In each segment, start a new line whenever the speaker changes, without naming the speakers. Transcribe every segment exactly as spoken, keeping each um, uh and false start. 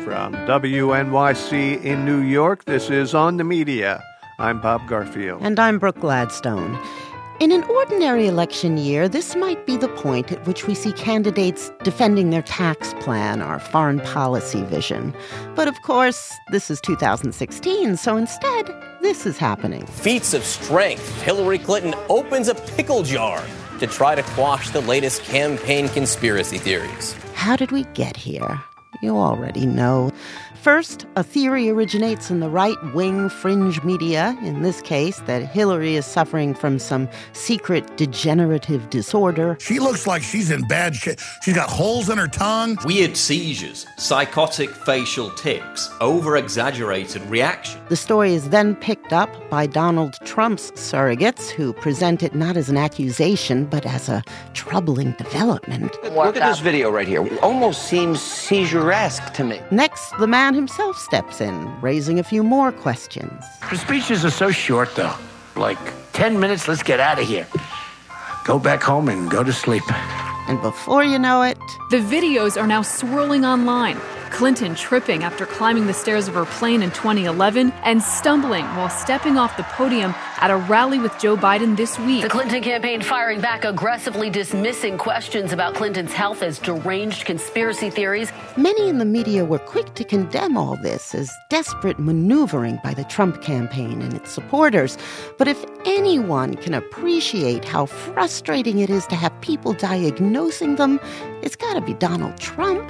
From W N Y C in New York, this is On the Media. I'm Bob Garfield.
And I'm Brooke Gladstone. In an ordinary election year, this might be the point at which we see candidates defending their tax plan or foreign policy vision. But of course, this is two thousand sixteen, so instead, this is happening.
Feats of strength. Hillary Clinton opens a pickle jar to try to quash the latest campaign conspiracy theories.
How did we get here? You already know. First, a theory originates in the right-wing fringe media, in this case, that Hillary is suffering from some secret degenerative disorder.
She looks like she's in bad shape. She's got holes in her tongue.
Weird seizures, psychotic facial tics, over-exaggerated reaction.
The story is then picked up by Donald Trump's surrogates, who present it not as an accusation, but as a troubling development.
Look at this video right here. It almost seems seizure-esque to me.
Next, the man himself steps in, raising a few more questions.
Her speeches are so short, though. Like, ten minutes, let's get out of here. Go back home and go to sleep.
And before you know it...
The videos are now swirling online. Clinton tripping after climbing the stairs of her plane in twenty eleven and stumbling while stepping off the podium at a rally with Joe Biden this week.
The Clinton campaign firing back, aggressively dismissing questions about Clinton's health as deranged conspiracy theories.
Many in the media were quick to condemn all this as desperate maneuvering by the Trump campaign and its supporters. But if anyone can appreciate how frustrating it is to have people diagnosing them, it's got to be Donald Trump.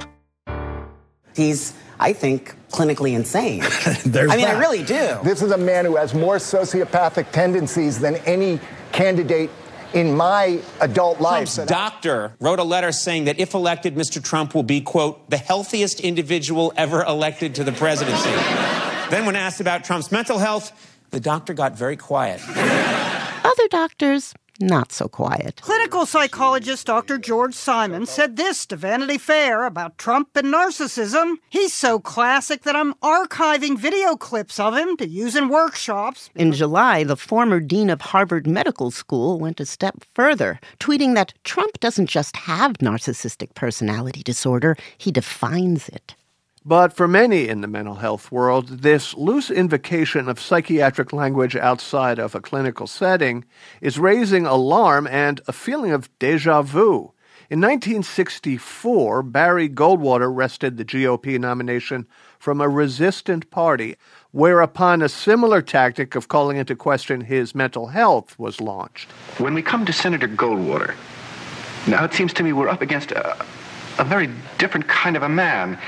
He's, I think, clinically insane.
There's
I mean,
that.
I really do.
This is a man who has more sociopathic tendencies than any candidate in my adult life.
Trump's doctor wrote a letter saying that if elected, Mister Trump will be, quote, the healthiest individual ever elected to the presidency. Then when asked about Trump's mental health, the doctor got very quiet.
Other doctors, not so quiet.
Clinical psychologist Doctor George Simon said this to Vanity Fair about Trump and narcissism. He's so classic that I'm archiving video clips of him to use in workshops.
In July, the former dean of Harvard Medical School went a step further, tweeting that Trump doesn't just have narcissistic personality disorder, he defines it.
But for many in the mental health world, this loose invocation of psychiatric language outside of a clinical setting is raising alarm and a feeling of déjà vu. In nineteen sixty-four, Barry Goldwater wrested the G O P nomination from a resistant party, whereupon a similar tactic of calling into question his mental health was launched.
When we come to Senator Goldwater, now it seems to me we're up against a, a very different kind of a man.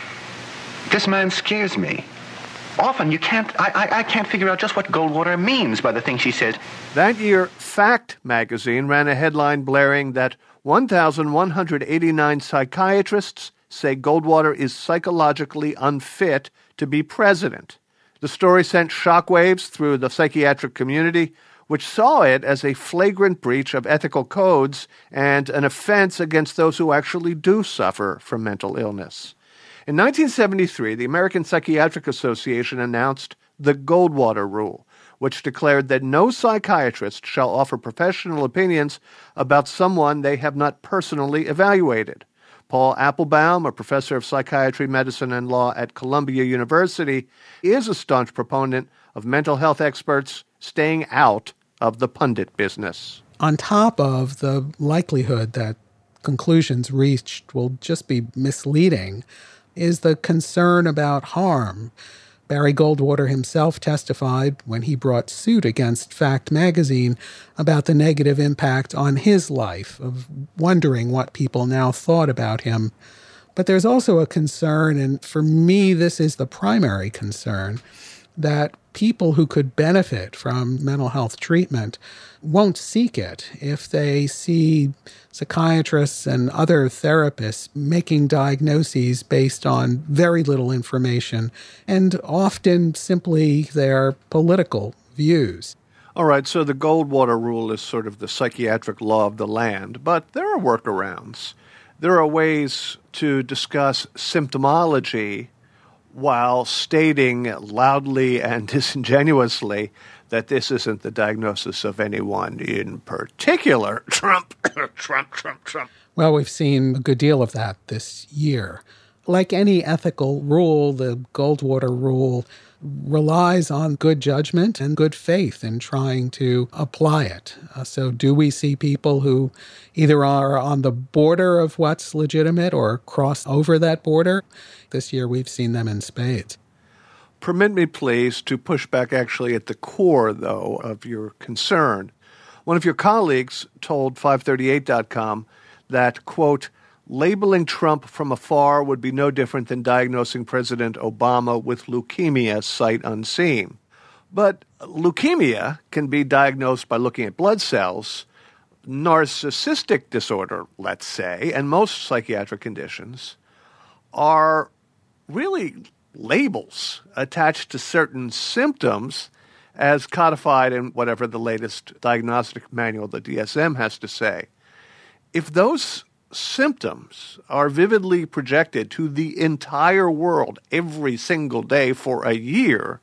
This man scares me. Often you can't, I, I, I can't figure out just what Goldwater means by the things she says.
That year, Fact magazine ran a headline blaring that one thousand one hundred eighty-nine psychiatrists say Goldwater is psychologically unfit to be president. The story sent shockwaves through the psychiatric community, which saw it as a flagrant breach of ethical codes and an offense against those who actually do suffer from mental illness. In nineteen seventy-three, the American Psychiatric Association announced the Goldwater Rule, which declared that no psychiatrist shall offer professional opinions about someone they have not personally evaluated. Paul Applebaum, a professor of psychiatry, medicine, and law at Columbia University, is a staunch proponent of mental health experts staying out of the pundit business.
On top of the likelihood that conclusions reached will just be misleading, is the concern about harm. Barry Goldwater himself testified when he brought suit against Fact magazine about the negative impact on his life of wondering what people now thought about him. But there's also a concern, and for me this is the primary concern, that people who could benefit from mental health treatment won't seek it if they see psychiatrists and other therapists making diagnoses based on very little information and often simply their political views.
All right, so the Goldwater Rule is sort of the psychiatric law of the land, but there are workarounds. There are ways to discuss symptomology while stating loudly and disingenuously that this isn't the diagnosis of anyone in particular. Trump, Trump, Trump, Trump.
Well, we've seen a good deal of that this year. Like any ethical rule, the Goldwater rule relies on good judgment and good faith in trying to apply it. Uh, so do we see people who either are on the border of what's legitimate or cross over that border? This year we've seen them in spades.
Permit me, please, to push back actually at the core, though, of your concern. One of your colleagues told five thirty-eight dot com that, quote, labeling Trump from afar would be no different than diagnosing President Obama with leukemia sight unseen. But leukemia can be diagnosed by looking at blood cells. Narcissistic disorder, let's say, and most psychiatric conditions are really labels attached to certain symptoms as codified in whatever the latest diagnostic manual, the D S M, has to say. If those symptoms are vividly projected to the entire world every single day for a year,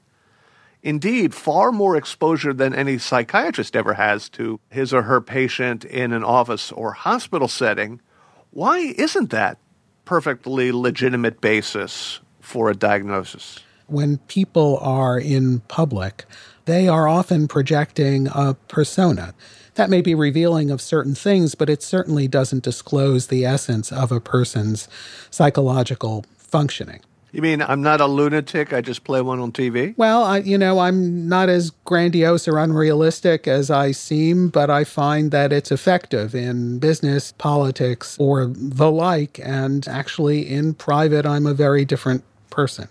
indeed far more exposure than any psychiatrist ever has to his or her patient in an office or hospital setting, why isn't that perfectly legitimate basis for a diagnosis?
When people are in public, they are often projecting a persona. That may be revealing of certain things, but it certainly doesn't disclose the essence of a person's psychological functioning.
You mean I'm not a lunatic, I just play one on T V?
Well, I, you know, I'm not as grandiose or unrealistic as I seem, but I find that it's effective in business, politics, or the like, and actually in private, I'm a very different person.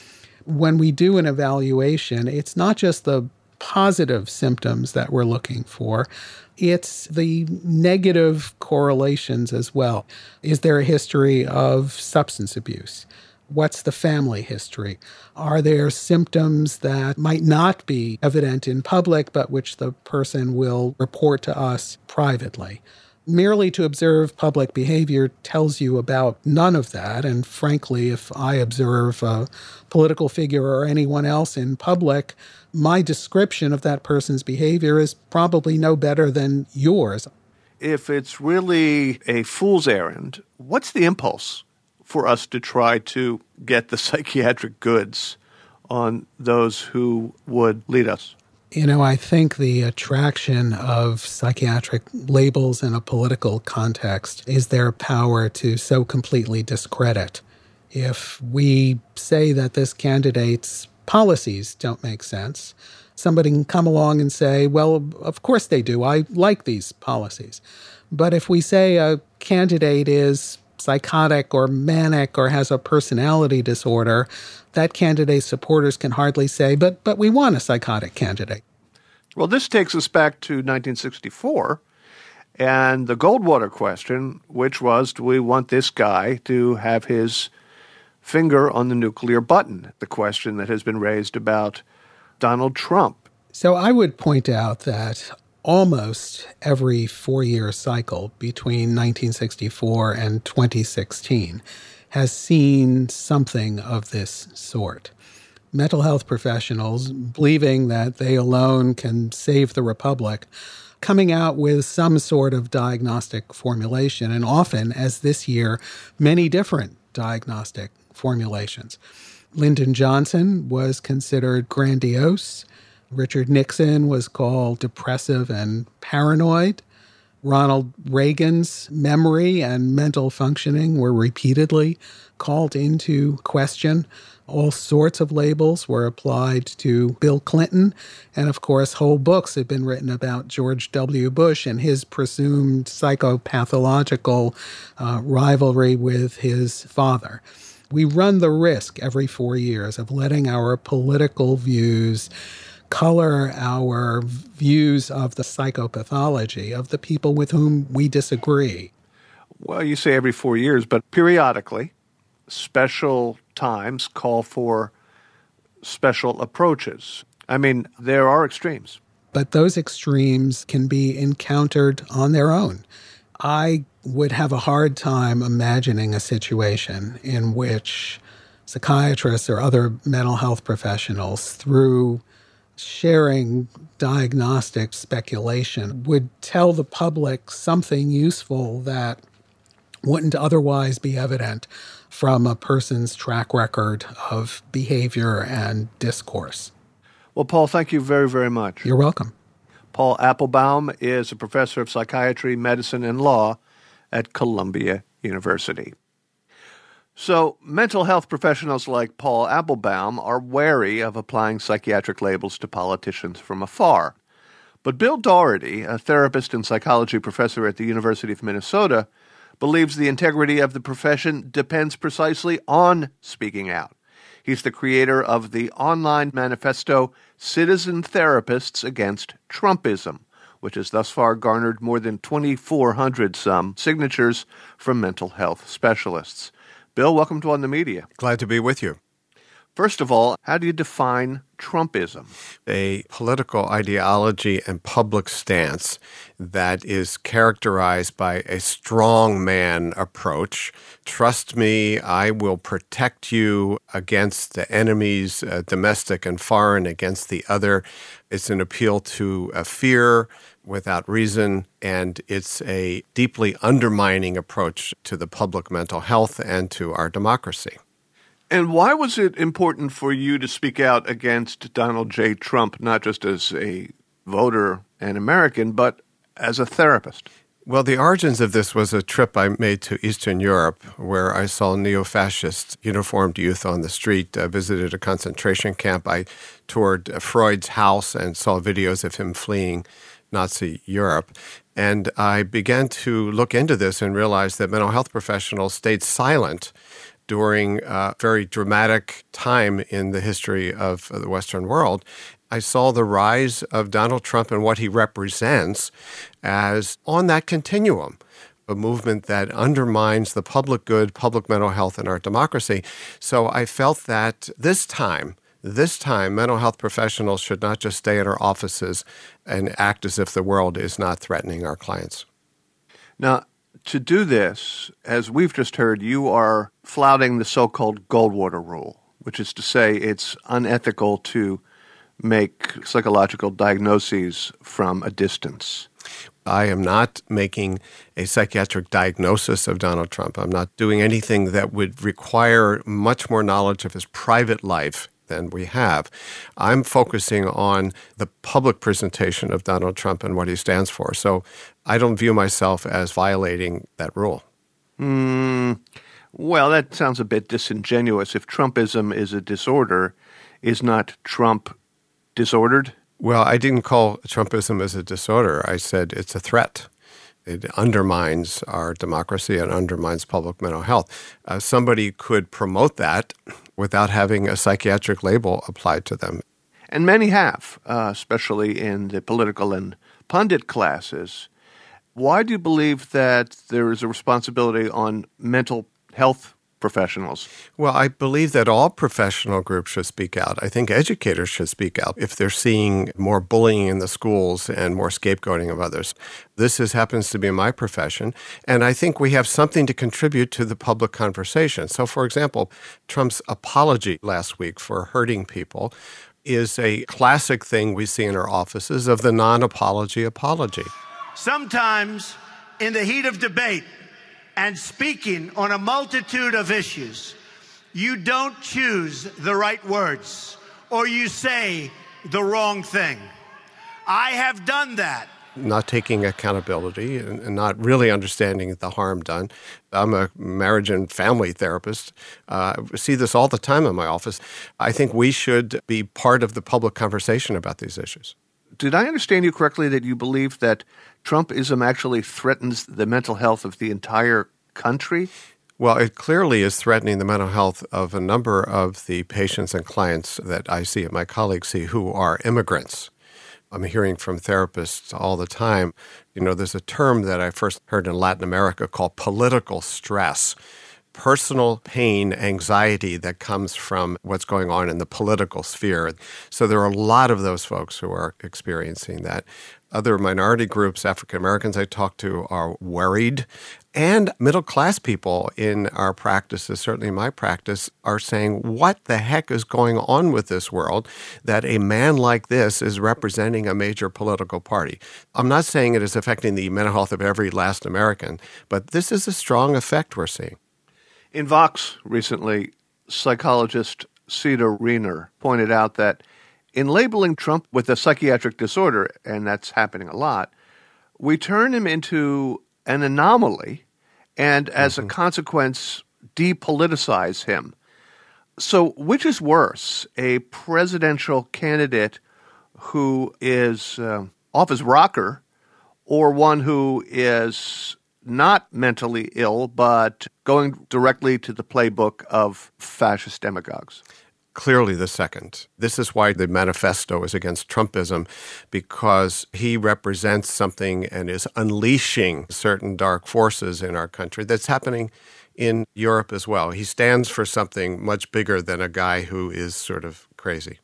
When we do an evaluation, it's not just the positive symptoms that we're looking for, it's the negative correlations as well. Is there a history of substance abuse? What's the family history? Are there symptoms that might not be evident in public, but which the person will report to us privately? Merely to observe public behavior tells you about none of that. And frankly, if I observe a political figure or anyone else in public, my description of that person's behavior is probably no better than yours.
If it's really a fool's errand, what's the impulse for us to try to get the psychiatric goods on those who would lead us?
You know, I think the attraction of psychiatric labels in a political context is their power to so completely discredit. If we say that this candidate's policies don't make sense, somebody can come along and say, well, of course they do. I like these policies. But if we say a candidate is psychotic or manic or has a personality disorder, that candidate's supporters can hardly say, but but we want a psychotic candidate.
Well, this takes us back to nineteen sixty-four and the Goldwater question, which was, do we want this guy to have his finger on the nuclear button? The question that has been raised about Donald Trump.
So I would point out that almost every four-year cycle between nineteen sixty-four and twenty sixteen has seen something of this sort. Mental health professionals, believing that they alone can save the republic, coming out with some sort of diagnostic formulation, and often, as this year, many different diagnostic formulations. Lyndon Johnson was considered grandiose. Richard Nixon was called depressive and paranoid. Ronald Reagan's memory and mental functioning were repeatedly called into question. All sorts of labels were applied to Bill Clinton. And of course, whole books have been written about George W. Bush and his presumed psychopathological uh, rivalry with his father. We run the risk every four years of letting our political views color our views of the psychopathology of the people with whom we disagree.
Well, you say every four years, but periodically, special times call for special approaches. I mean, there are extremes.
But those extremes can be encountered on their own. I would have a hard time imagining a situation in which psychiatrists or other mental health professionals, through sharing diagnostic speculation, would tell the public something useful that wouldn't otherwise be evident from a person's track record of behavior and discourse.
Well, Paul, thank you very, very much.
You're welcome.
Paul Applebaum is a professor of psychiatry, medicine, and law at Columbia University. So, mental health professionals like Paul Applebaum are wary of applying psychiatric labels to politicians from afar. But Bill Doherty, a therapist and psychology professor at the University of Minnesota, believes the integrity of the profession depends precisely on speaking out. He's the creator of the online manifesto Citizen Therapists Against Trumpism, which has thus far garnered more than twenty-four hundred some signatures from mental health specialists. Bill, welcome to On the Media.
Glad to be with you.
First of all, how do you define Trumpism?
A political ideology and public stance that is characterized by a strong man approach. Trust me, I will protect you against the enemies, uh, domestic and foreign, against the other. It's an appeal to uh, fear without reason, and it's a deeply undermining approach to the public mental health and to our democracy.
And why was it important for you to speak out against Donald J. Trump, not just as a voter and American, but as a therapist?
Well, the origins of this was a trip I made to Eastern Europe where I saw neo-fascist uniformed youth on the street, uh, visited a concentration camp. I toured uh, Freud's house and saw videos of him fleeing Nazi Europe. And I began to look into this and realize that mental health professionals stayed silent during a very dramatic time in the history of the Western world. I saw the rise of Donald Trump and what he represents as on that continuum, a movement that undermines the public good, public mental health, and our democracy. So I felt that this time, this time, mental health professionals should not just stay in our offices and act as if the world is not threatening our clients.
Now, to do this, as we've just heard, you are flouting the so-called Goldwater rule, which is to say it's unethical to make psychological diagnoses from a distance.
I am not making a psychiatric diagnosis of Donald Trump. I'm not doing anything that would require much more knowledge of his private life than we have. I'm focusing on the public presentation of Donald Trump and what he stands for. So I don't view myself as violating that rule.
Mm, well, that sounds a bit disingenuous. If Trumpism is a disorder, is not Trump disordered?
Well, I didn't call Trumpism as a disorder. I said it's a threat. It undermines our democracy and undermines public mental health. Uh, somebody could promote that without having a psychiatric label applied to them.
And many have, uh, especially in the political and pundit classes. Why do you believe that there is a responsibility on mental health professionals?
Well, I believe that all professional groups should speak out. I think educators should speak out if they're seeing more bullying in the schools and more scapegoating of others. This is, happens to be my profession, and I think we have something to contribute to the public conversation. So, for example, Trump's apology last week for hurting people is a classic thing we see in our offices of the non-apology apology.
Sometimes, in the heat of debate, and speaking on a multitude of issues, you don't choose the right words or you say the wrong thing. I have done that.
Not taking accountability and not really understanding the harm done. I'm a marriage and family therapist. Uh, I see this all the time in my office. I think we should be part of the public conversation about these issues.
Did I understand you correctly that you believe that Trumpism actually threatens the mental health of the entire country?
Well, it clearly is threatening the mental health of a number of the patients and clients that I see and my colleagues see who are immigrants. I'm hearing from therapists all the time. You know, there's a term that I first heard in Latin America called political stress. Personal pain, anxiety that comes from what's going on in the political sphere. So there are a lot of those folks who are experiencing that. Other minority groups, African Americans I talk to, are worried. And middle-class people in our practices, certainly my practice, are saying, what the heck is going on with this world that a man like this is representing a major political party? I'm not saying it is affecting the mental health of every last American, but this is a strong effect we're seeing.
In Vox recently, psychologist Cedar Riener pointed out that in labeling Trump with a psychiatric disorder, and that's happening a lot, we turn him into an anomaly and, as mm-hmm. a consequence, depoliticize him. So which is worse, a presidential candidate who is uh, off his rocker or one who is not mentally ill but going directly to the playbook of fascist demagogues?
Clearly the second. This is why the manifesto is against Trumpism, because he represents something and is unleashing certain dark forces in our country that's happening in Europe as well. He stands for something much bigger than a guy who is sort of crazy.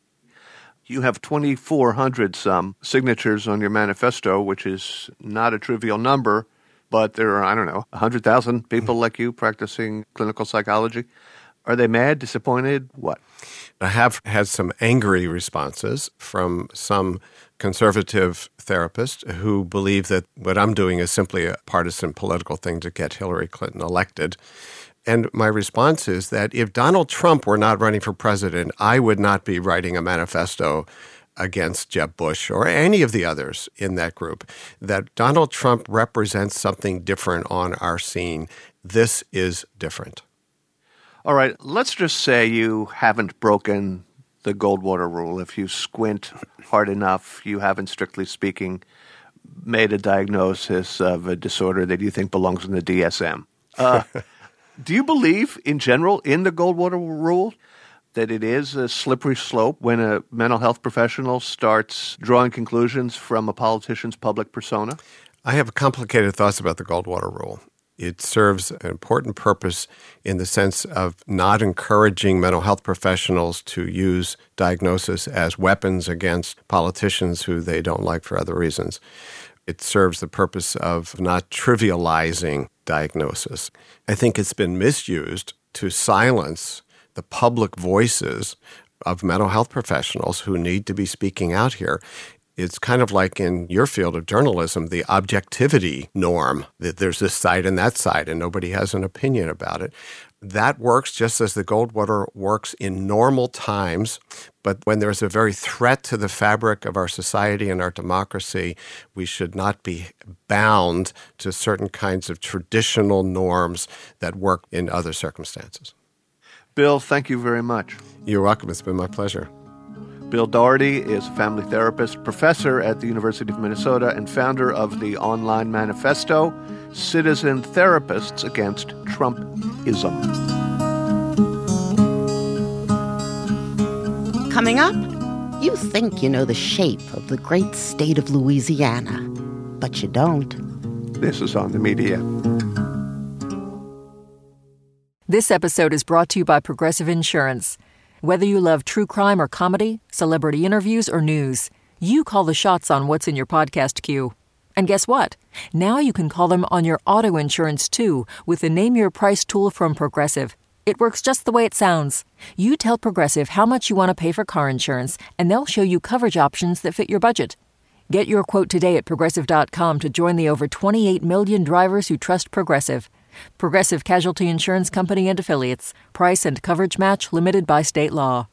You have twenty-four hundred some signatures on your manifesto, which is not a trivial number, but there are, I don't know, one hundred thousand people like you practicing clinical psychology. Are they mad, disappointed, what?
I have had some angry responses from some conservative therapists who believe that what I'm doing is simply a partisan political thing to get Hillary Clinton elected. And my response is that if Donald Trump were not running for president, I would not be writing a manifesto against Jeb Bush or any of the others in that group. That Donald Trump represents something different on our scene. This is different.
All right, let's just say you haven't broken the Goldwater rule. If you squint hard enough, you haven't, strictly speaking, made a diagnosis of a disorder that you think belongs in the D S M. Uh, do you believe, in general, in the Goldwater rule, that it is a slippery slope when a mental health professional starts drawing conclusions from a politician's public persona?
I have complicated thoughts about the Goldwater rule. It serves an important purpose in the sense of not encouraging mental health professionals to use diagnosis as weapons against politicians who they don't like for other reasons. It serves the purpose of not trivializing diagnosis. I think it's been misused to silence the public voices of mental health professionals who need to be speaking out here. It's kind of like in your field of journalism, the objectivity norm, that there's this side and that side, and nobody has an opinion about it. That works just as the Goldwater works in normal times, but when there's a very threat to the fabric of our society and our democracy, we should not be bound to certain kinds of traditional norms that work in other circumstances.
Bill, thank you very much.
You're welcome. It's been my pleasure.
Bill Doherty is a family therapist, professor at the University of Minnesota, and founder of the online manifesto, Citizen Therapists Against Trumpism.
Coming up, you think you know the shape of the great state of Louisiana, but you don't.
This is On the Media.
This episode is brought to you by Progressive Insurance. Whether you love true crime or comedy, celebrity interviews or news, you call the shots on what's in your podcast queue. And guess what? Now you can call them on your auto insurance too with the Name Your Price tool from Progressive. It works just the way it sounds. You tell Progressive how much you want to pay for car insurance, and they'll show you coverage options that fit your budget. Get your quote today at Progressive dot com to join the over twenty-eight million drivers who trust Progressive. Progressive Casualty Insurance Company and Affiliates. Price and coverage match limited by state law.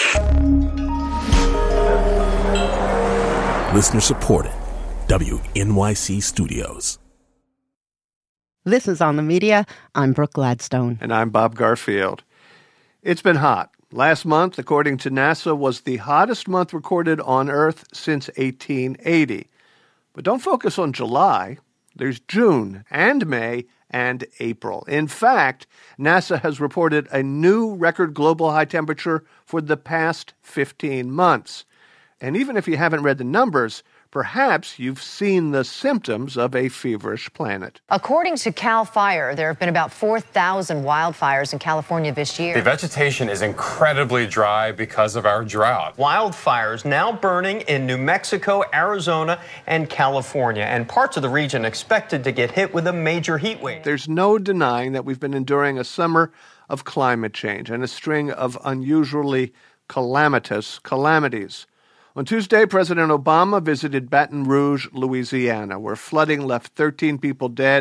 Listener supported. W N Y C Studios.
This is On the Media. I'm Brooke Gladstone.
And I'm Bob Garfield. It's been hot. Last month, according to NASA, was the hottest month recorded on Earth since eighteen eighty. But don't focus on July. There's June and May and April. In fact, NASA has reported a new record global high temperature for the past fifteen months. And even if you haven't read the numbers, perhaps you've seen the symptoms of a feverish planet.
According to CAL FIRE, there have been about four thousand wildfires in California this year.
The vegetation is incredibly dry because of our drought.
Wildfires now burning in New Mexico, Arizona, and California, and parts of the region expected to get hit with a major heat wave.
There's no denying that we've been enduring a summer of climate change and a string of unusually calamitous calamities. On Tuesday, President Obama visited Baton Rouge, Louisiana, where flooding left thirteen people dead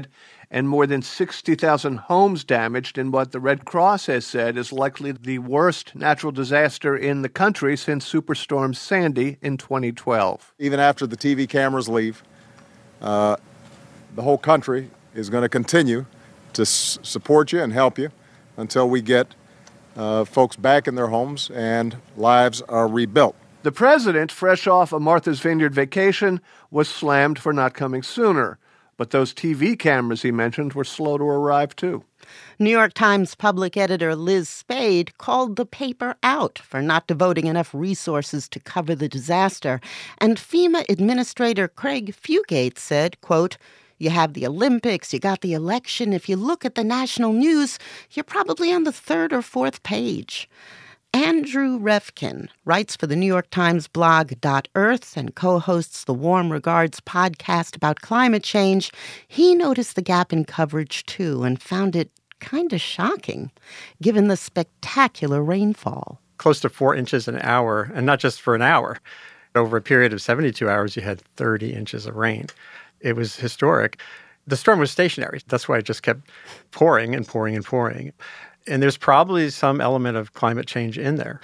and more than sixty thousand homes damaged in what the Red Cross has said is likely the worst natural disaster in the country since Superstorm Sandy in twenty twelve.
Even after the T V cameras leave, uh, the whole country is going to continue to s- support you and help you until we get uh, folks back in their homes and lives are rebuilt.
The president, fresh off a Martha's Vineyard vacation, was slammed for not coming sooner. But those T V cameras he mentioned were slow to arrive, too.
New York Times public editor Liz Spade called the paper out for not devoting enough resources to cover the disaster. And FEMA Administrator Craig Fugate said, quote, "You have the Olympics, you got the election. If you look at the national news, you're probably on the third or fourth page." Andrew Refkin writes for the New York Times blog .earth and co-hosts the Warm Regards podcast about climate change. He noticed the gap in coverage, too, and found it kind of shocking, given the spectacular rainfall.
Close to four inches an hour, and not just for an hour. Over a period of seventy-two hours, you had thirty inches of rain. It was historic. The storm was stationary. That's why it just kept pouring and pouring and pouring. And there's probably some element of climate change in there.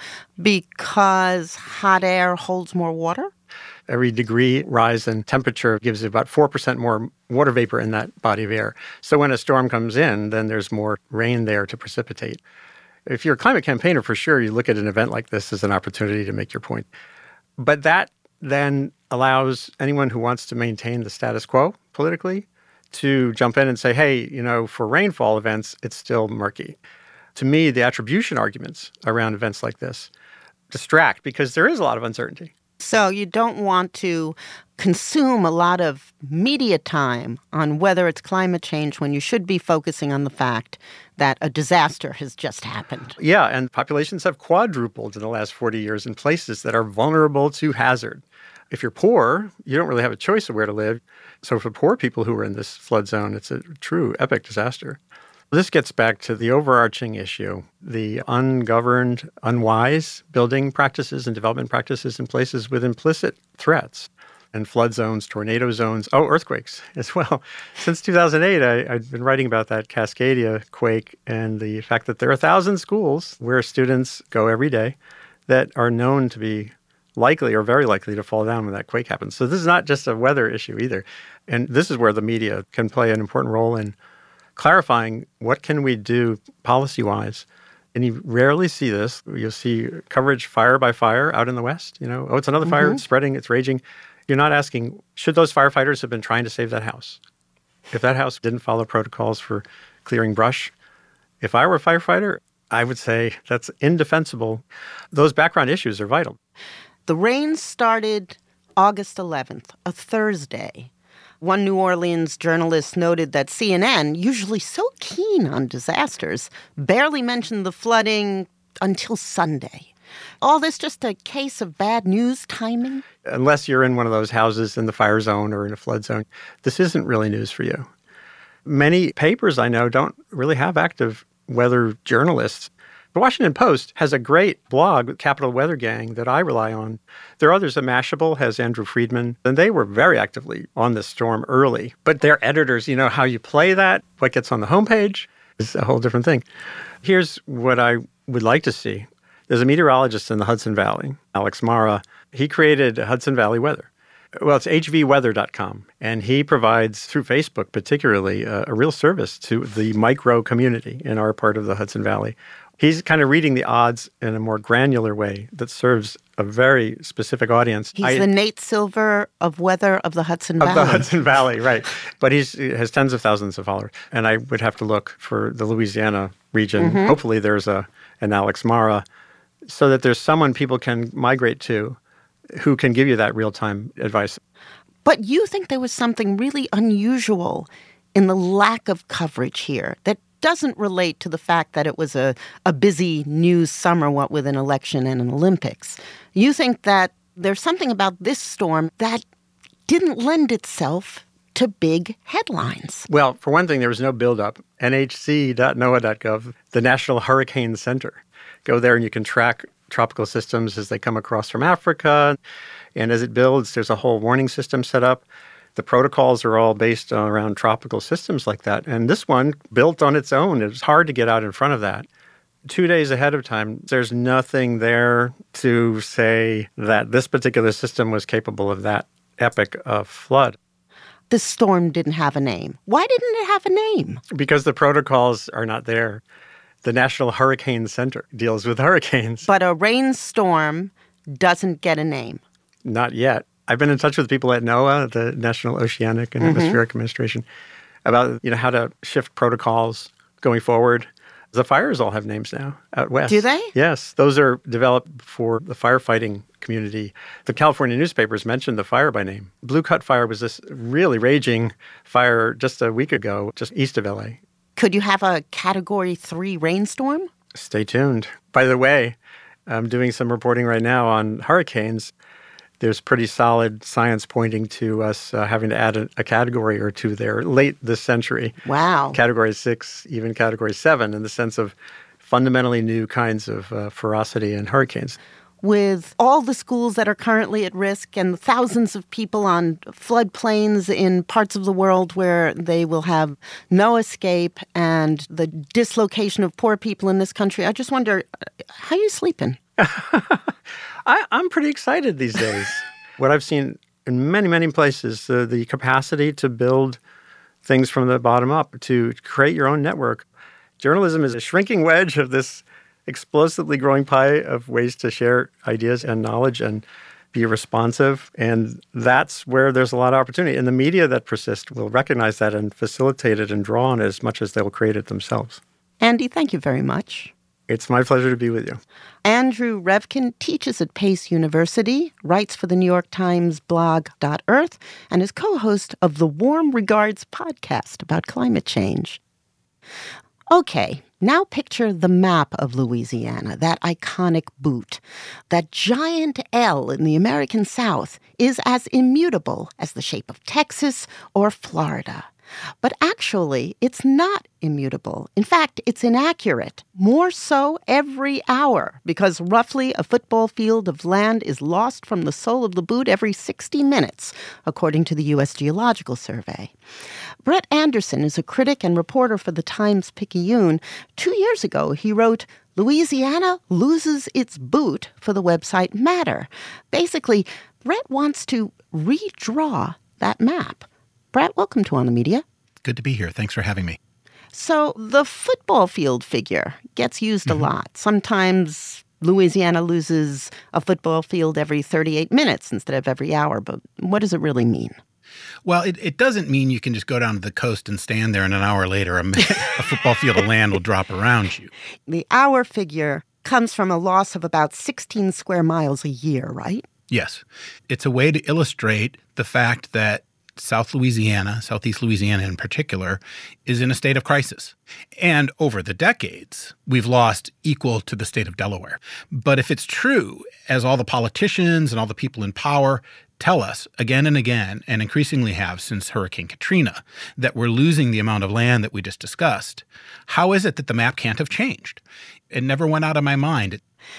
Because hot air holds more water?
Every degree rise in temperature gives you about four percent more water vapor in that body of air. So when a storm comes in, then there's more rain there to precipitate. If you're a climate campaigner, for sure, you look at an event like this as an opportunity to make your point. But that then allows anyone who wants to maintain the status quo politically to jump in and say, hey, you know, for rainfall events, it's still murky. To me, the attribution arguments around events like this distract because there is a lot of uncertainty.
So you don't want to consume a lot of media time on whether it's climate change when you should be focusing on the fact that a disaster has just happened.
Yeah, and populations have quadrupled in the last forty years in places that are vulnerable to hazard. If you're poor, you don't really have a choice of where to live. So for poor people who are in this flood zone, it's a true epic disaster. This gets back to the overarching issue, the ungoverned, unwise building practices and development practices in places with implicit threats and flood zones, tornado zones, oh, earthquakes as well. Since two thousand eight, I, I've been writing about that Cascadia quake and the fact that there are a thousand schools where students go every day that are known to be likely or very likely to fall down when that quake happens. So this is not just a weather issue either. And this is where the media can play an important role in clarifying what can we do policy-wise. And you rarely see this. You'll see coverage fire by fire out in the West. You know, oh, it's another fire,
Mm-hmm.
it's spreading, it's raging. You're not asking, should those firefighters have been trying to save that house? If that house didn't follow protocols for clearing brush, if I were a firefighter, I would say that's indefensible. Those background issues are vital.
The rain started August eleventh, a Thursday. One New Orleans journalist noted that C N N, usually so keen on disasters, barely mentioned the flooding until Sunday. All this just a case of bad news timing?
Unless you're in one of those houses in the fire zone or in a flood zone, this isn't really news for you. Many papers I know don't really have active weather journalists. The Washington Post has a great blog, Capital Weather Gang, that I rely on. There are others. Mashable has Andrew Friedman, and they were very actively on this storm early. But their editors, you know, how you play that, what gets on the homepage, is a whole different thing. Here's what I would like to see. There's a meteorologist in the Hudson Valley, Alex Mara. He created Hudson Valley Weather. Well, it's h v weather dot com, and he provides, through Facebook particularly, a, a real service to the micro community in our part of the Hudson Valley. He's kind of reading the odds in a more granular way that serves a very specific audience.
He's
I,
the Nate Silver of weather of the Hudson Valley.
Of the Hudson Valley, right. But he's, he has tens of thousands of followers. And I would have to look for the Louisiana region.
Mm-hmm.
Hopefully there's a an Alex Mara, so that there's someone people can migrate to who can give you that real-time advice.
But you think there was something really unusual in the lack of coverage here that doesn't relate to the fact that it was a, a busy news summer, what with an election and an Olympics. You think that there's something about this storm that didn't lend itself to big headlines.
Well, for one thing, there was no buildup. N H C dot N O A dot gov, the National Hurricane Center. Go there and you can track tropical systems as they come across from Africa. And as it builds, there's a whole warning system set up. The protocols are all based around tropical systems like that. And this one, built on its own, it's hard to get out in front of that. Two days ahead of time, there's nothing there to say that this particular system was capable of that epic of flood.
The storm didn't have a name. Why didn't it have a name?
Because the protocols are not there. The National Hurricane Center deals with hurricanes.
But a rainstorm doesn't get a name.
Not yet. I've been in touch with people at NOAA, the National Oceanic and
Mm-hmm.
Atmospheric Administration, about you know how to shift protocols going forward. The fires all have names now out west.
Do they?
Yes. Those are developed for the firefighting community. The California newspapers mentioned the fire by name. Blue Cut Fire was this really raging fire just a week ago, just east of L A.
Could you have a Category three rainstorm?
Stay tuned. By the way, I'm doing some reporting right now on hurricanes. There's pretty solid science pointing to us uh, having to add a, a category or two there late this century.
Wow.
Category six, even category seven, in the sense of fundamentally new kinds of uh, ferocity in hurricanes.
With all the schools that are currently at risk and thousands of people on floodplains in parts of the world where they will have no escape and the dislocation of poor people in this country, I just wonder, how are you sleeping?
I, I'm pretty excited these days. What I've seen in many, many places, uh, the capacity to build things from the bottom up, to create your own network. Journalism is a shrinking wedge of this explosively growing pie of ways to share ideas and knowledge and be responsive. And that's where there's a lot of opportunity. And the media that persist will recognize that and facilitate it and draw on it as much as they'll create it themselves.
Andy, thank you very much.
It's my pleasure to be with you.
Andrew Revkin teaches at Pace University, writes for the New York Times blog dot earth, and is co-host of the Warm Regards podcast about climate change. Okay, now picture the map of Louisiana, that iconic boot. That giant L in the American South is as immutable as the shape of Texas or Florida. But actually, it's not immutable. In fact, it's inaccurate, more so every hour, because roughly a football field of land is lost from the sole of the boot every sixty minutes, according to the U S Geological Survey. Brett Anderson is a critic and reporter for the Times-Picayune. Two years ago, he wrote, "Louisiana loses its boot" for the website Matter. Basically, Brett wants to redraw that map. Brett, welcome to On the Media.
Good to be here. Thanks for having me.
So the football field figure gets used mm-hmm. a lot. Sometimes Louisiana loses a football field every thirty-eight minutes instead of every hour. But what does it really mean?
Well, it, it doesn't mean you can just go down to the coast and stand there and an hour later a, a football field of land will drop around you.
The hour figure comes from a loss of about sixteen square miles a year, right?
Yes. It's a way to illustrate the fact that South Louisiana, Southeast Louisiana in particular, is in a state of crisis. And over the decades, we've lost equal to the state of Delaware. But if it's true, as all the politicians and all the people in power tell us again and again, and increasingly have since Hurricane Katrina, that we're losing the amount of land that we just discussed, how is it that the map can't have changed? It never went out of my mind.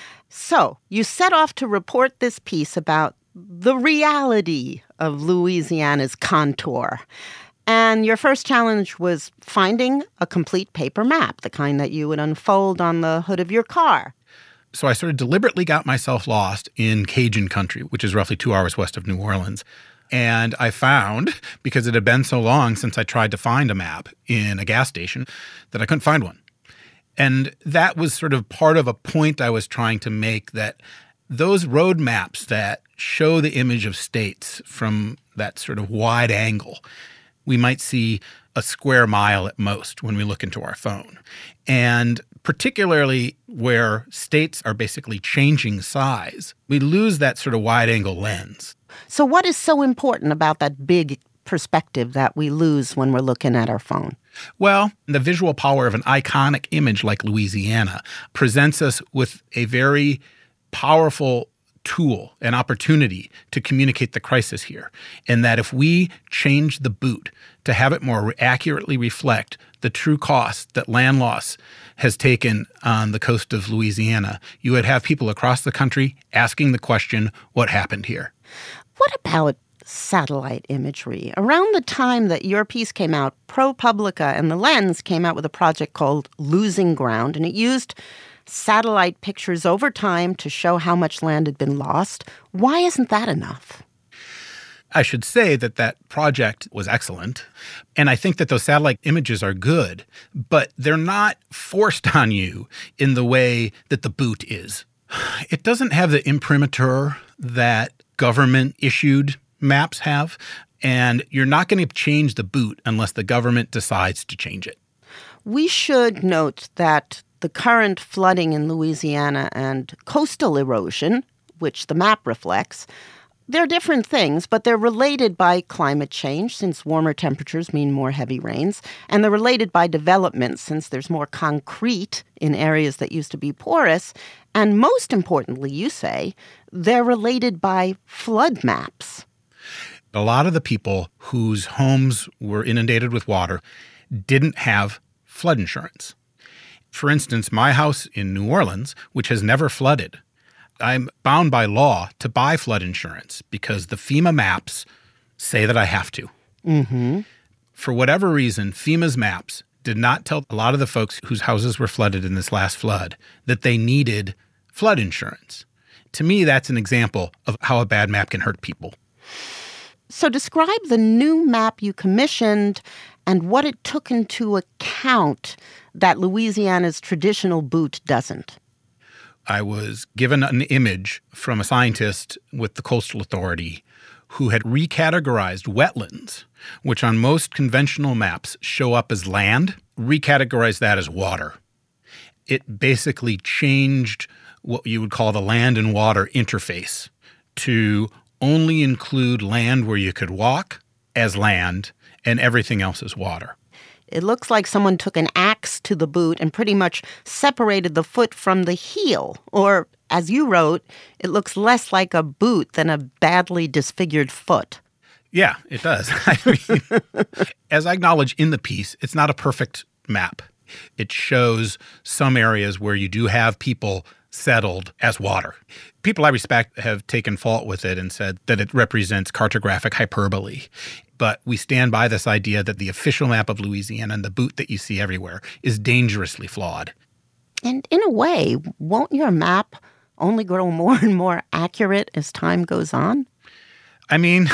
So you set off to report this piece about the reality of Louisiana's contour. And your first challenge was finding a complete paper map, the kind that you would unfold on the hood of your car.
So I sort of deliberately got myself lost in Cajun country, which is roughly two hours west of New Orleans. And I found, because it had been so long since I tried to find a map in a gas station, that I couldn't find one. And that was sort of part of a point I was trying to make, that those road maps that show the image of states from that sort of wide angle, we might see a square mile at most when we look into our phone. And particularly where states are basically changing size, we lose that sort of wide angle lens.
So what is so important about that big perspective that we lose when we're looking at our phone?
Well, the visual power of an iconic image like Louisiana presents us with a very powerful tool, an opportunity to communicate the crisis here. And that if we change the boot to have it more accurately reflect the true cost that land loss has taken on the coast of Louisiana, you would have people across the country asking the question, what happened here?
What about satellite imagery. Around the time that your piece came out, ProPublica and The Lens came out with a project called Losing Ground, and it used satellite pictures over time to show how much land had been lost. Why isn't that enough?
I should say that that project was excellent, and I think that those satellite images are good, but they're not forced on you in the way that the boot is. It doesn't have the imprimatur that government-issued maps have, and you're not going to change the boot unless the government decides to change it.
We should note that the current flooding in Louisiana and coastal erosion, which the map reflects, they're different things, but they're related by climate change, since warmer temperatures mean more heavy rains, and they're related by development, since there's more concrete in areas that used to be porous, and most importantly, you say, they're related by flood maps.
A lot of the people whose homes were inundated with water didn't have flood insurance. For instance, my house in New Orleans, which has never flooded, I'm bound by law to buy flood insurance because the FEMA maps say that I have to.
Mm-hmm.
For whatever reason, FEMA's maps did not tell a lot of the folks whose houses were flooded in this last flood that they needed flood insurance. To me, that's an example of how a bad map can hurt people.
So describe the new map you commissioned and what it took into account that Louisiana's traditional boot doesn't.
I was given an image from a scientist with the Coastal Authority who had recategorized wetlands, which on most conventional maps show up as land, recategorized that as water. It basically changed what you would call the land and water interface to only include land where you could walk as land and everything else as water.
It looks like someone took an axe to the boot and pretty much separated the foot from the heel. Or, as you wrote, it looks less like a boot than a badly disfigured foot.
Yeah, it does. I mean, as I acknowledge in the piece, it's not a perfect map. It shows some areas where you do have people settled as water. People I respect have taken fault with it and said that it represents cartographic hyperbole. But we stand by this idea that the official map of Louisiana and the boot that you see everywhere is dangerously flawed.
And in a way, won't your map only grow more and more accurate as time goes on?
I mean,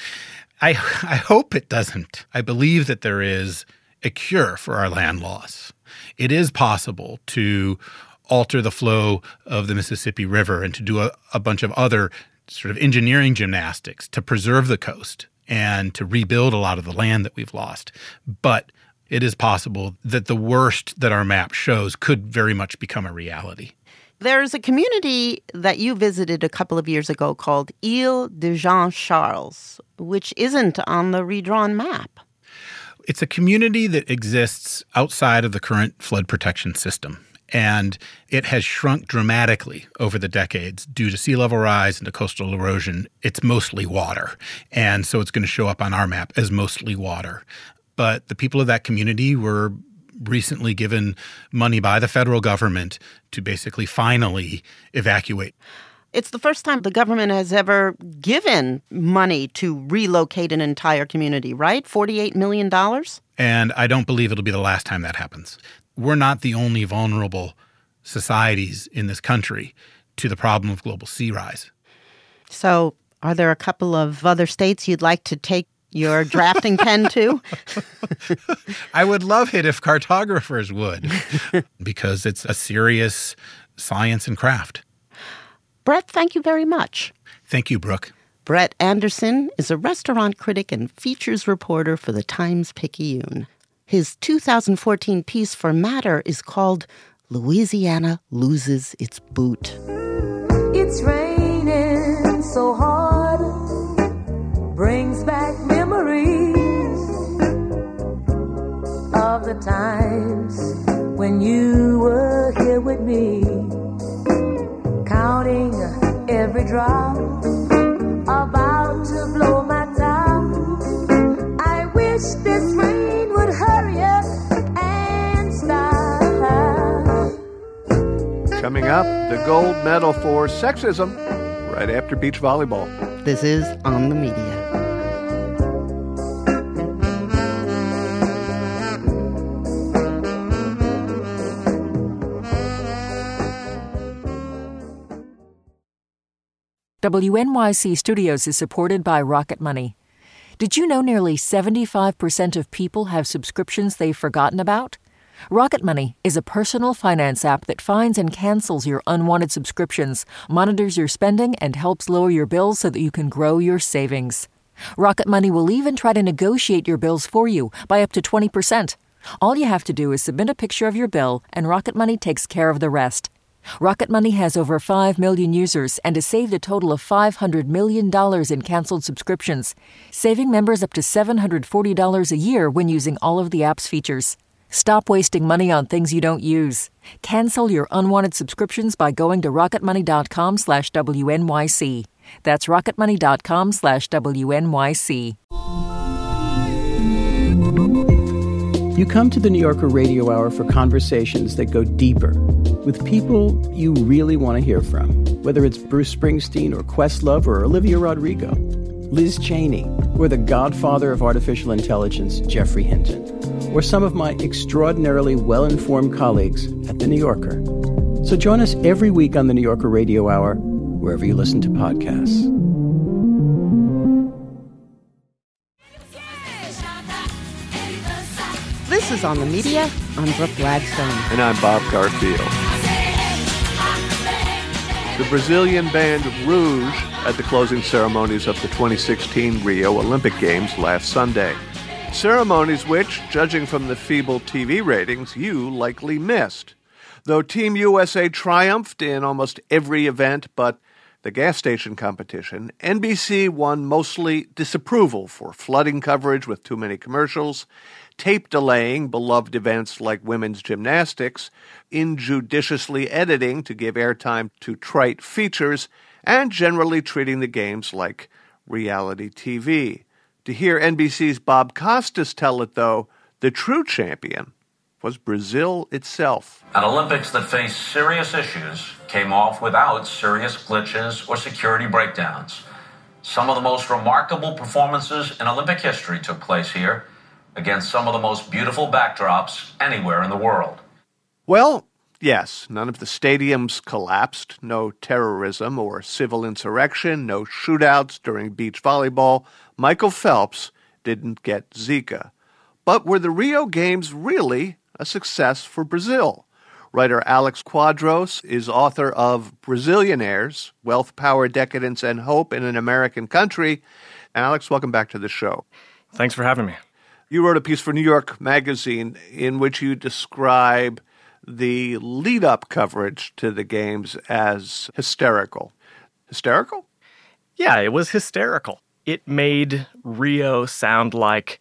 I, I hope it doesn't. I believe that there is a cure for our land loss. It is possible to alter the flow of the Mississippi River and to do a, a bunch of other sort of engineering gymnastics to preserve the coast and to rebuild a lot of the land that we've lost. But it is possible that the worst that our map shows could very much become a reality.
There's a community that you visited a couple of years ago called Ile de Jean Charles, which isn't on the redrawn map.
It's a community that exists outside of the current flood protection system. And it has shrunk dramatically over the decades due to sea level rise and to coastal erosion. It's mostly water. And so it's going to show up on our map as mostly water. But the people of that community were recently given money by the federal government to basically finally evacuate.
It's the first time the government has ever given money to relocate an entire community, right? forty-eight million dollars?
And I don't believe it'll be the last time that happens. We're not the only vulnerable societies in this country to the problem of global sea rise.
So are there a couple of other states you'd like to take your drafting pen to?
I would love it if cartographers would, because it's a serious science and craft.
Brett, thank you very much.
Thank you, Brooke.
Brett Anderson is a restaurant critic and features reporter for the Times-Picayune. His two thousand fourteen piece for Matter is called Louisiana Loses Its Boot.
It's raining so hard, brings back memories of the times when you were here with me, counting every drop, about to blow my top. I wish this rain would hurry up and stop.
Coming up, the gold medal for sexism right after beach volleyball.
This is On the Media.
W N Y C Studios is supported by Rocket Money. Did you know nearly seventy-five percent of people have subscriptions they've forgotten about? Rocket Money is a personal finance app that finds and cancels your unwanted subscriptions, monitors your spending, and helps lower your bills so that you can grow your savings. Rocket Money will even try to negotiate your bills for you by up to twenty percent. All you have to do is submit a picture of your bill, and Rocket Money takes care of the rest. Rocket Money has over five million users and has saved a total of five hundred million dollars in canceled subscriptions, saving members up to seven hundred forty dollars a year when using all of the app's features. Stop wasting money on things you don't use. Cancel your unwanted subscriptions by going to rocketmoney.com slash WNYC. That's rocketmoney.com slash WNYC.
You come to the New Yorker Radio Hour for conversations that go deeper with people you really want to hear from, whether it's Bruce Springsteen or Questlove or Olivia Rodrigo, Liz Cheney, or the godfather of artificial intelligence, Geoffrey Hinton, or some of my extraordinarily well-informed colleagues at The New Yorker. So join us every week on The New Yorker Radio Hour, wherever you listen to podcasts.
This is On the Media. I'm Brooke Gladstone.
And I'm Bob Garfield. The Brazilian band Rouge at the closing ceremonies of the twenty sixteen Rio Olympic Games last Sunday. Ceremonies which, judging from the feeble T V ratings, you likely missed. Though Team U S A triumphed in almost every event but the gas station competition, N B C won mostly disapproval for flooding coverage with too many commercials, tape delaying beloved events like women's gymnastics, injudiciously editing to give airtime to trite features, and generally treating the games like reality T V. To hear N B C's Bob Costas tell it, though, the true champion was Brazil itself.
An Olympics that faced serious issues came off without serious glitches or security breakdowns. Some of the most remarkable performances in Olympic history took place here against some of the most beautiful backdrops anywhere in the world.
Well, yes, none of the stadiums collapsed, no terrorism or civil insurrection, no shootouts during beach volleyball. Michael Phelps didn't get Zika. But were the Rio Games really a success for Brazil? Writer Alex Quadros is author of Brazilianaires, Wealth, Power, Decadence, and Hope in an American Country. Alex, welcome back to the show.
Thanks for having me.
You wrote a piece for New York Magazine in which you describe the lead-up coverage to the games as hysterical. Hysterical?
Yeah, it was hysterical. It made Rio sound like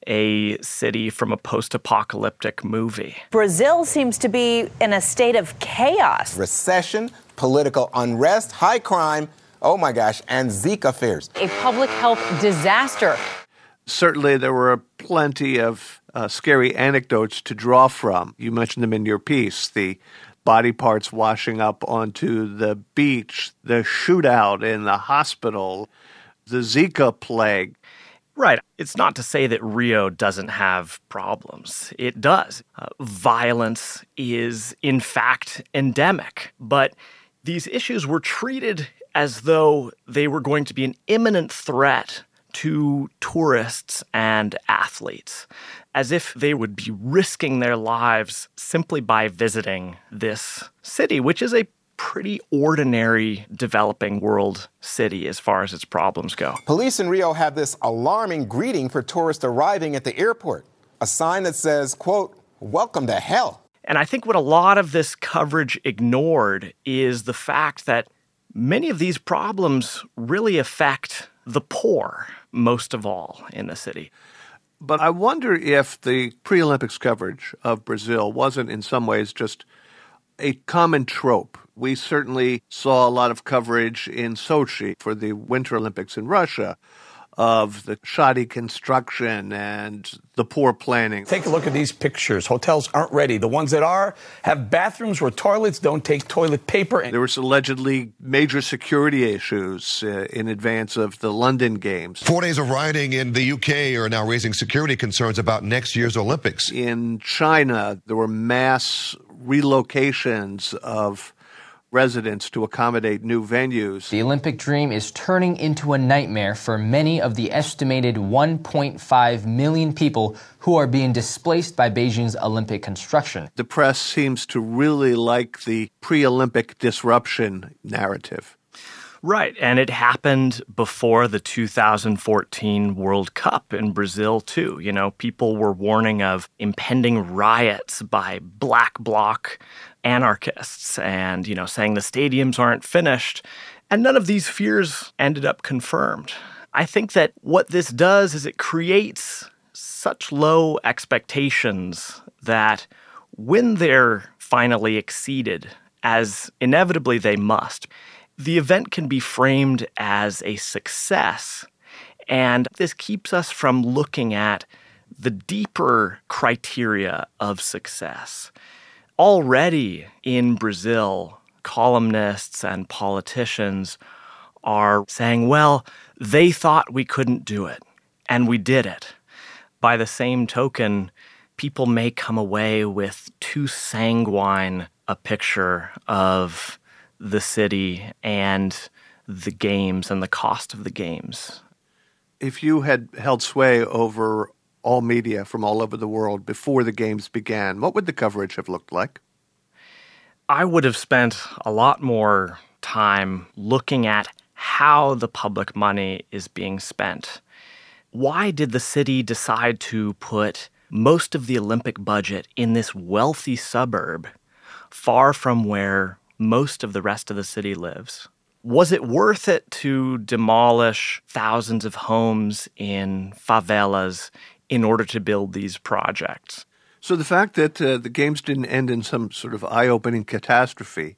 a city from a post-apocalyptic movie.
Brazil seems to be in a state of chaos.
Recession, political unrest, high crime, oh my gosh, and Zika fears.
A public health disaster.
Certainly there were plenty of uh, scary anecdotes to draw from. You mentioned them in your piece, the body parts washing up onto the beach, the shootout in the hospital, the Zika plague.
Right. It's not to say that Rio doesn't have problems. It does. Uh, violence is, in fact, endemic. But these issues were treated as though they were going to be an imminent threat to tourists and athletes, as if they would be risking their lives simply by visiting this city, which is a pretty ordinary developing world city as far as its problems go.
Police in Rio have this alarming greeting for tourists arriving at the airport, a sign that says, quote, "Welcome to hell."
And I think what a lot of this coverage ignored is the fact that many of these problems really affect the poor, most of all, in the city.
But I wonder if the pre-Olympics coverage of Brazil wasn't in some ways just a common trope. We certainly saw a lot of coverage in Sochi for the Winter Olympics in Russia of the shoddy construction and the poor planning.
Take a look at these pictures. Hotels aren't ready. The ones that are have bathrooms where toilets don't take toilet paper.
There was allegedly major security issues uh, in advance of the London Games.
Four days of rioting in the U K are now raising security concerns about next year's Olympics.
In China, there were mass relocations of residents to accommodate new venues.
The Olympic dream is turning into a nightmare for many of the estimated one point five million people who are being displaced by Beijing's Olympic construction.
The press seems to really like the pre-Olympic disruption narrative.
Right, and it happened before the two thousand fourteen World Cup in Brazil, too. You know, people were warning of impending riots by black bloc anarchists and, you know, saying the stadiums aren't finished. And none of these fears ended up confirmed. I think that what this does is it creates such low expectations that when they're finally exceeded, as inevitably they must, the event can be framed as a success. And this keeps us from looking at the deeper criteria of success. Already in Brazil, columnists and politicians are saying, well, they thought we couldn't do it, and we did it. By the same token, people may come away with too sanguine a picture of the city and the games and the cost of the games.
If you had held sway over all media from all over the world before the games began, what would the coverage have looked like?
I would have spent a lot more time looking at how the public money is being spent. Why did the city decide to put most of the Olympic budget in this wealthy suburb, far from where most of the rest of the city lives? Was it worth it to demolish thousands of homes in favelas in order to build these projects?
So the fact that uh, the games didn't end in some sort of eye-opening catastrophe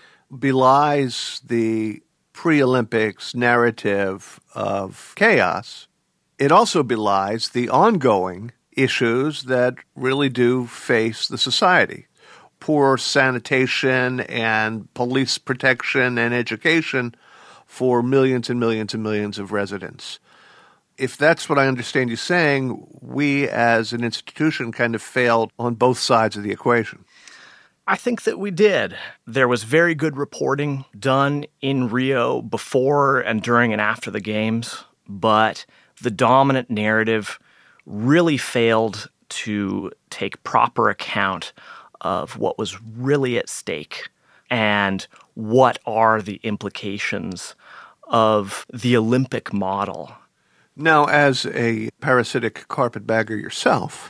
belies the pre-Olympics narrative of chaos. It also belies the ongoing issues that really do face the society. Poor sanitation and police protection and education for millions and millions and millions of residents. If that's what I understand you saying, we as an institution kind of failed on both sides of the equation.
I think that we did. There was very good reporting done in Rio before and during and after the games, but the dominant narrative really failed to take proper account of what was really at stake and what are the implications of the Olympic model.
Now, as a parasitic carpetbagger yourself,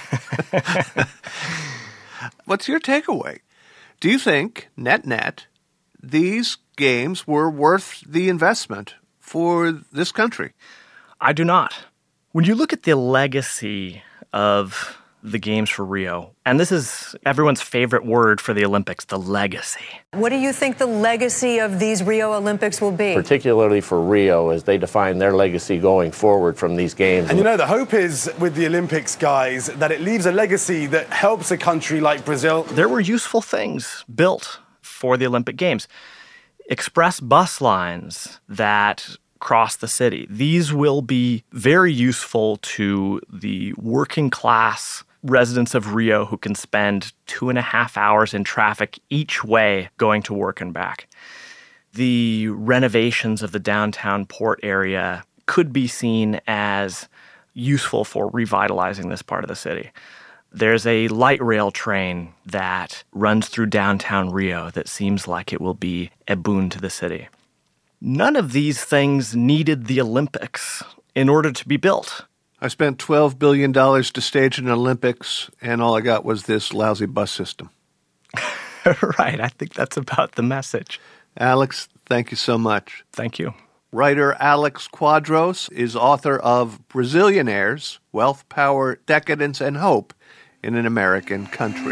what's your takeaway? Do you think, net-net, these games were worth the investment for this country?
I do not. When you look at the legacy of the games for Rio, and this is everyone's favorite word for the Olympics, the legacy.
What do you think the legacy of these Rio Olympics will be?
Particularly for Rio, as they define their legacy going forward from these games.
And you know, the hope is with the Olympics, guys, that it leaves a legacy that helps a country like Brazil.
There were useful things built for the Olympic Games. Express bus lines that cross the city. These will be very useful to the working class residents of Rio who can spend two and a half hours in traffic each way going to work and back. The renovations of the downtown port area could be seen as useful for revitalizing this part of the city. There's a light rail train that runs through downtown Rio that seems like it will be a boon to the city. None of these things needed the Olympics in order to be built.
I spent twelve billion dollars to stage an Olympics, and all I got was this lousy bus system.
Right. I think that's about the message.
Alex, thank you so much.
Thank you.
Writer Alex Quadros is author of Brazilianaires, Wealth, Power, Decadence, and Hope in an American Country.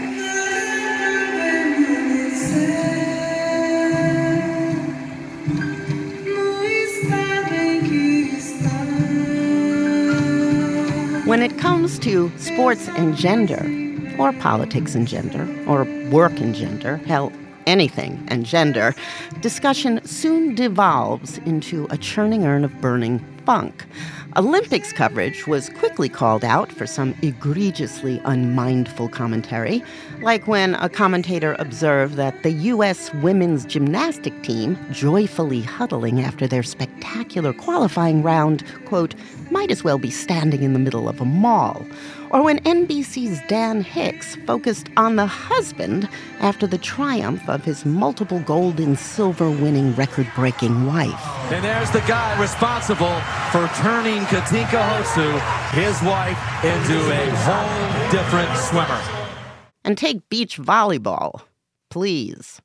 When it comes to sports and gender, or politics and gender, or work and gender, hell, anything and gender, discussion soon devolves into a churning urn of burning funk. Olympics coverage was quickly called out for some egregiously unmindful commentary, like when a commentator observed that the U S women's gymnastic team, joyfully huddling after their spectacular qualifying round, quote, might as well be standing in the middle of a mall. Or when N B C's Dan Hicks focused on the husband after the triumph of his multiple gold and silver winning record-breaking wife.
And there's the guy responsible for turning Katinka Hosszu, his wife, into a whole different swimmer.
And take beach volleyball, please.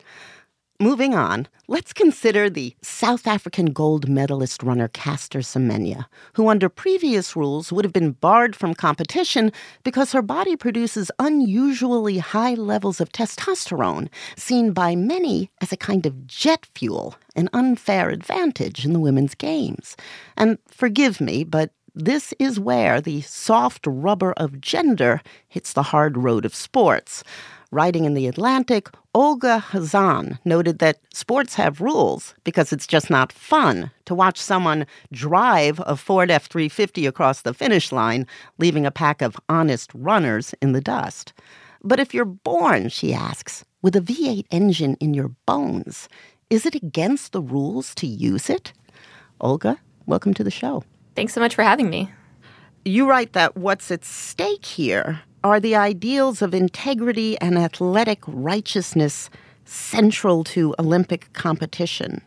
Moving on, let's consider the South African gold medalist runner Caster Semenya, who under previous rules would have been barred from competition because her body produces unusually high levels of testosterone, seen by many as a kind of jet fuel, an unfair advantage in the women's games. And forgive me, but this is where the soft rubber of gender hits the hard road of sports. Writing in The Atlantic, Olga Hazan noted that sports have rules because it's just not fun to watch someone drive a Ford F three fifty across the finish line, leaving a pack of honest runners in the dust. But if you're born, she asks, with a V eight engine in your bones, is it against the rules to use it? Olga, welcome to the show.
Thanks so much for having me.
You write that what's at stake here are the ideals of integrity and athletic righteousness central to Olympic competition.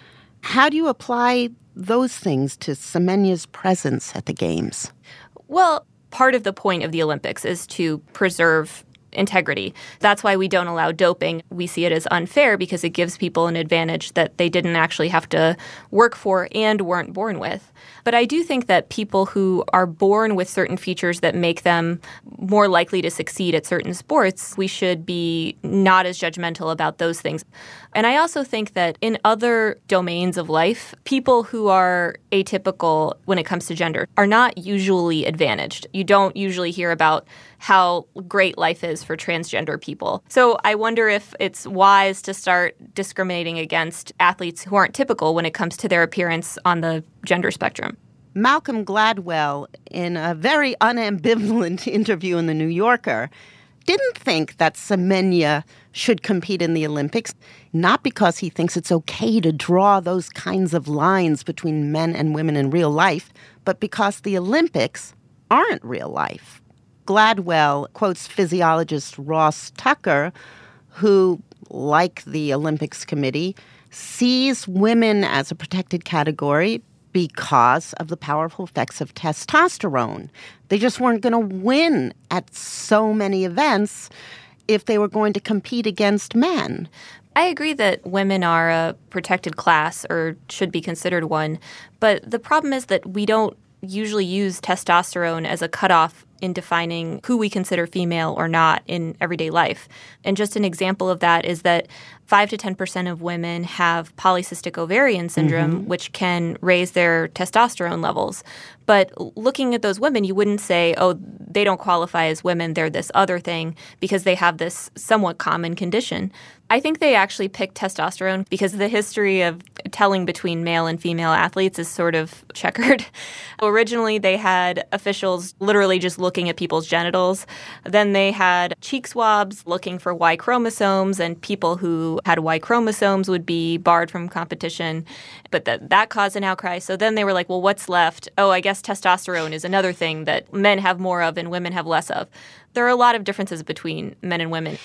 How do you apply those things to Semenya's presence at the Games?
Well, part of the point of the Olympics is to preserve integrity. That's why we don't allow doping. We see it as unfair because it gives people an advantage that they didn't actually have to work for and weren't born with. But I do think that people who are born with certain features that make them more likely to succeed at certain sports, we should be not as judgmental about those things. And I also think that in other domains of life, people who are atypical when it comes to gender are not usually advantaged. You don't usually hear about how great life is for transgender people. So I wonder if it's wise to start discriminating against athletes who aren't typical when it comes to their appearance on the gender spectrum.
Malcolm Gladwell, in a very unambivalent interview in The New Yorker, didn't think that Semenya should compete in the Olympics, not because he thinks it's okay to draw those kinds of lines between men and women in real life, but because the Olympics aren't real life. Gladwell quotes physiologist Ross Tucker, who, like the Olympics Committee, sees women as a protected category because of the powerful effects of testosterone. They just weren't going to win at so many events if they were going to compete against men.
I agree that women are a protected class or should be considered one, but the problem is that we don't usually use testosterone as a cutoff in defining who we consider female or not in everyday life. And just an example of that is that five to ten percent of women have polycystic ovarian syndrome, mm-hmm. which can raise their testosterone levels. But looking at those women, you wouldn't say, oh, they don't qualify as women, they're this other thing, because they have this somewhat common condition. I think they actually picked testosterone because the history of telling between male and female athletes is sort of checkered. Originally, they had officials literally just looking at people's genitals. Then they had cheek swabs looking for Y chromosomes, and people who had Y chromosomes would be barred from competition. But that, that caused an outcry. So then they were like, well, what's left? Oh, I guess testosterone is another thing that men have more of and women have less of. There are a lot of differences between men and women.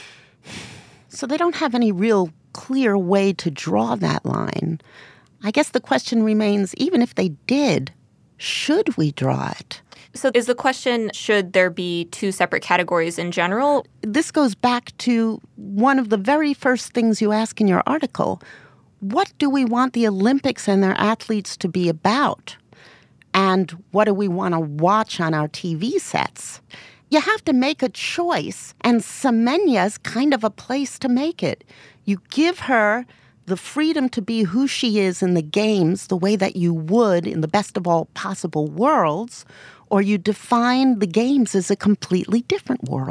So they don't have any real clear way to draw that line. I guess the question remains, even if they did, should we draw it?
So is the question, should there be two separate categories in general?
This goes back to one of the very first things you ask in your article. What do we want the Olympics and their athletes to be about? And what do we want to watch on our T V sets? You have to make a choice, and Semenya's kind of a place to make it. You give her the freedom to be who she is in the games the way that you would in the best of all possible worlds, or you define the games as a completely different world.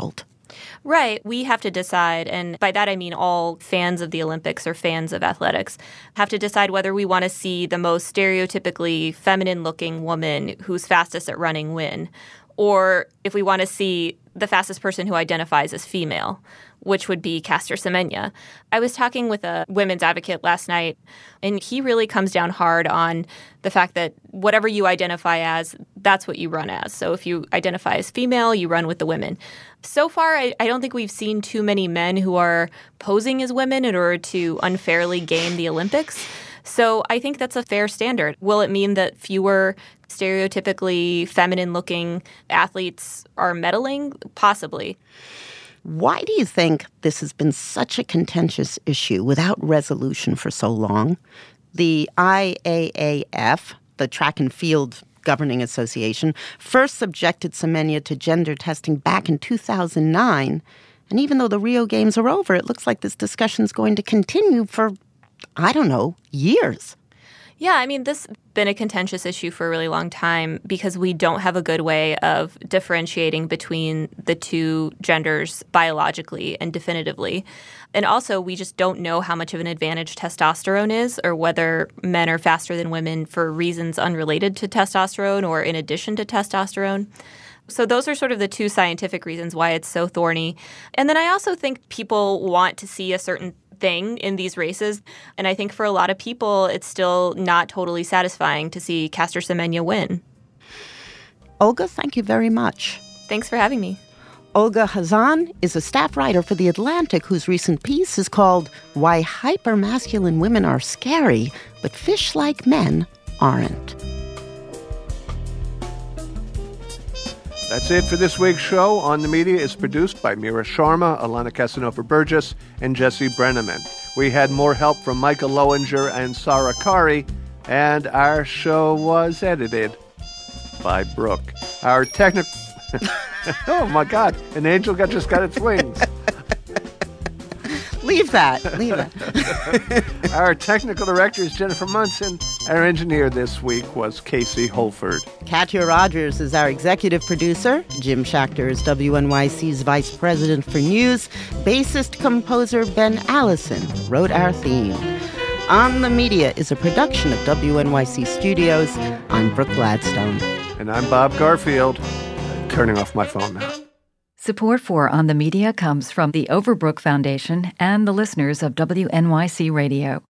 Right. We have to decide, and by that I mean all fans of the Olympics or fans of athletics have to decide whether we want to see the most stereotypically feminine-looking woman who's fastest at running win, or if we want to see the fastest person who identifies as female, which would be Caster Semenya. I was talking with a women's advocate last night, and he really comes down hard on the fact that whatever you identify as, that's what you run as. So if you identify as female, you run with the women. So far, I, I don't think we've seen too many men who are posing as women in order to unfairly game the Olympics. So I think that's a fair standard. Will it mean that fewer stereotypically feminine-looking athletes are medaling? Possibly.
Why do you think this has been such a contentious issue without resolution for so long? The I A A F, the Track and Field Governing Association, first subjected Semenya to gender testing back in two thousand nine. And even though the Rio Games are over, it looks like this discussion is going to continue for, I don't know, years.
Yeah, I mean, this has been a contentious issue for a really long time because we don't have a good way of differentiating between the two genders biologically and definitively. And also, we just don't know how much of an advantage testosterone is or whether men are faster than women for reasons unrelated to testosterone or in addition to testosterone. So those are sort of the two scientific reasons why it's so thorny. And then I also think people want to see a certain thing in these races. And I think for a lot of people, it's still not totally satisfying to see Caster Semenya win.
Olga, thank you very much.
Thanks for having me.
Olga Khazan is a staff writer for The Atlantic, whose recent piece is called Why Hypermasculine Women Are Scary, but Fish-Like Men Aren't.
That's it for this week's show. On the Media is produced by Mira Sharma, Alana Casanova-Burgess, and Jesse Brenneman. We had more help from Micah Lowinger and Sarah Kari, and our show was edited by Brooke. Our technical... oh, my God. An angel got, just got its wings.
Leave that. Leave it.
Our technical director is Jennifer Munson. Our engineer this week was Casey Holford.
Katya Rogers is our executive producer. Jim Schachter is W N Y C's vice president for news. Bassist composer Ben Allison wrote our theme. On the Media is a production of W N Y C Studios. I'm Brooke Gladstone.
And I'm Bob Garfield. Turning off my phone now.
Support for On the Media comes from the Overbrook Foundation and the listeners of W N Y C Radio.